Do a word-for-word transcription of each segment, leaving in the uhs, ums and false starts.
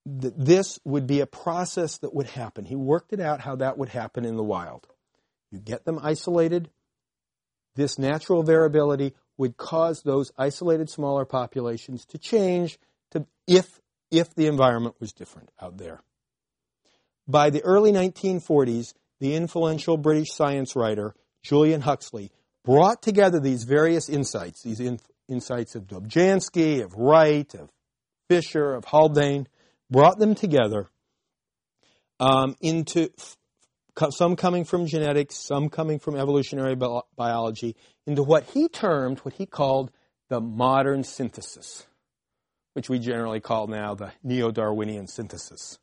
that this would be a process that would happen. He worked it out how that would happen in the wild. You get them isolated. This natural variability would cause those isolated smaller populations to change to if, if the environment was different out there. By the early nineteen forties, the influential British science writer Julian Huxley brought together these various insights, these in, insights of Dobzhansky, of Wright, of Fisher, of Haldane, brought them together um, into some coming from genetics, some coming from evolutionary bi- biology, into what he termed, what he called the modern synthesis, which we generally call now the neo-Darwinian synthesis.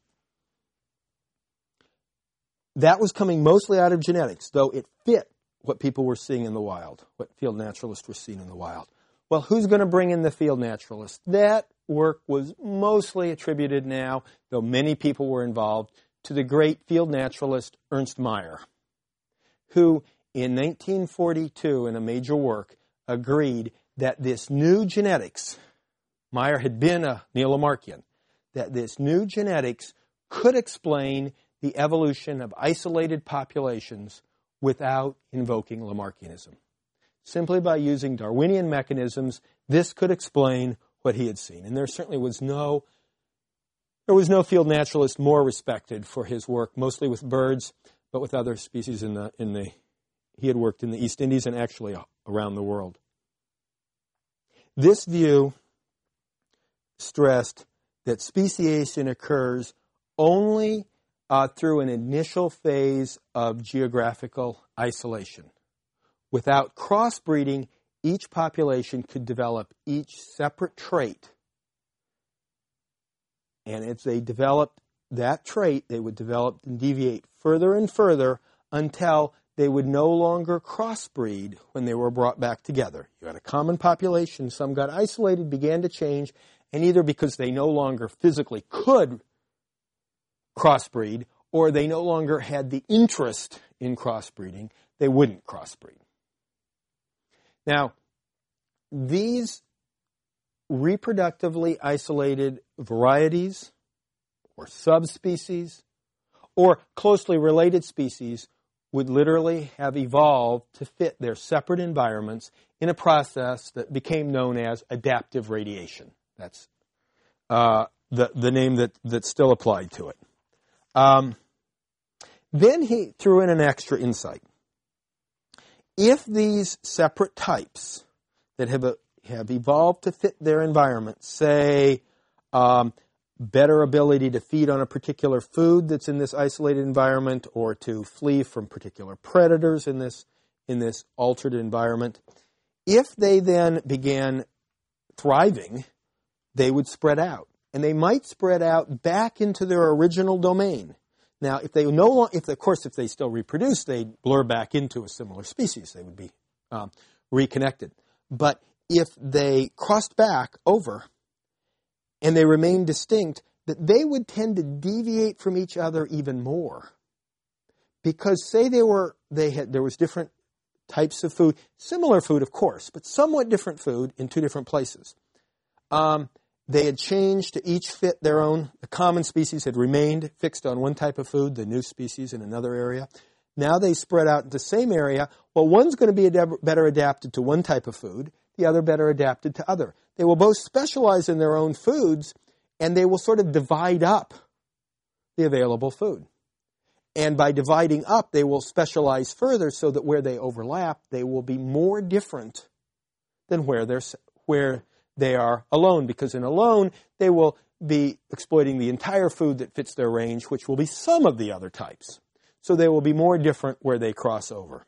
That was coming mostly out of genetics, though it fit what people were seeing in the wild, what field naturalists were seeing in the wild. Well, who's going to bring in the field naturalists? That work was mostly attributed now, though many people were involved, to the great field naturalist Ernst Mayr, who in nineteen forty-two, in a major work, agreed that this new genetics, Mayr had been a neo-Lamarckian, that this new genetics could explain the evolution of isolated populations without invoking Lamarckianism. Simply by using Darwinian mechanisms, this could explain what he had seen. And there certainly was no, there was no field naturalist more respected for his work, mostly with birds, but with other species in the, in the, he had worked in the East Indies and actually around the world. This view stressed that speciation occurs only uh, through an initial phase of geographical isolation. Without crossbreeding, each population could develop each separate trait. And if they developed that trait, they would develop and deviate further and further until they would no longer crossbreed when they were brought back together. You had a common population, some got isolated, began to change, and either because they no longer physically could crossbreed or they no longer had the interest in crossbreeding, they wouldn't crossbreed. Now, these reproductively isolated varieties or subspecies or closely related species would literally have evolved to fit their separate environments in a process that became known as adaptive radiation. That's uh, the, the name that, that's still applied to it. Um, then he threw in an extra insight. If these separate types that have, a, have evolved to fit their environment, say um, better ability to feed on a particular food that's in this isolated environment or to flee from particular predators in this, in this altered environment, if they then began thriving, they would spread out. And they might spread out back into their original domain. Now, if they no longer, if of course, if they still reproduce, they'd blur back into a similar species. They would be um, reconnected. But if they crossed back over and they remained distinct, that they would tend to deviate from each other even more. Because say they were, they had, there was different types of food, similar food, of course, but somewhat different food in two different places. Um, They had changed to each fit their own. The common species had remained fixed on one type of food, the new species in another area. Now they spread out in the same area. Well, one's going to be ad- better adapted to one type of food, the other better adapted to other. They will both specialize in their own foods, and they will sort of divide up the available food. And by dividing up, they will specialize further so that where they overlap, they will be more different than where they're where they are alone, because in alone, they will be exploiting the entire food that fits their range, which will be some of the other types. So they will be more different where they cross over.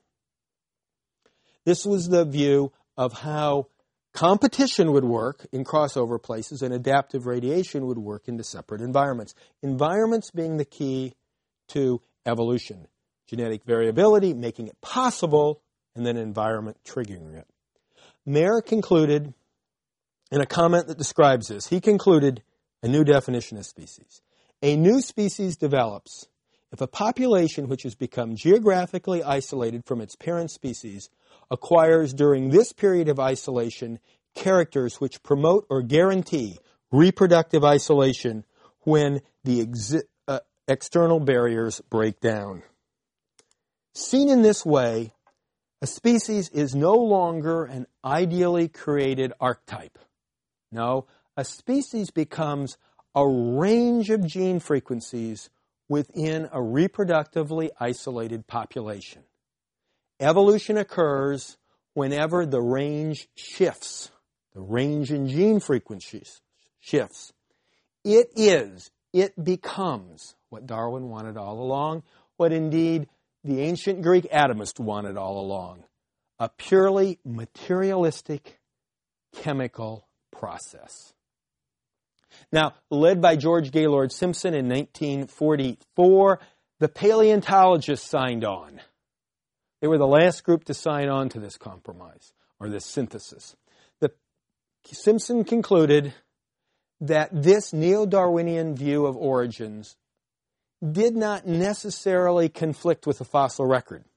This was the view of how competition would work in crossover places and adaptive radiation would work into separate environments. Environments being the key to evolution. Genetic variability, making it possible, and then environment triggering it. Mayr concluded, in a comment that describes this, he concluded a new definition of species. A new species develops if a population which has become geographically isolated from its parent species acquires during this period of isolation characters which promote or guarantee reproductive isolation when the exi- uh, external barriers break down. Seen in this way, a species is no longer an ideally created archetype. No, a species becomes a range of gene frequencies within a reproductively isolated population. Evolution occurs whenever the range shifts, the range in gene frequencies shifts. It is, it becomes what Darwin wanted all along, what indeed the ancient Greek atomist wanted all along, a purely materialistic chemical process. Now, led by George Gaylord Simpson in nineteen forty-four, the paleontologists signed on. They were the last group to sign on to this compromise, or this synthesis. The Simpson concluded that this neo-Darwinian view of origins did not necessarily conflict with the fossil record.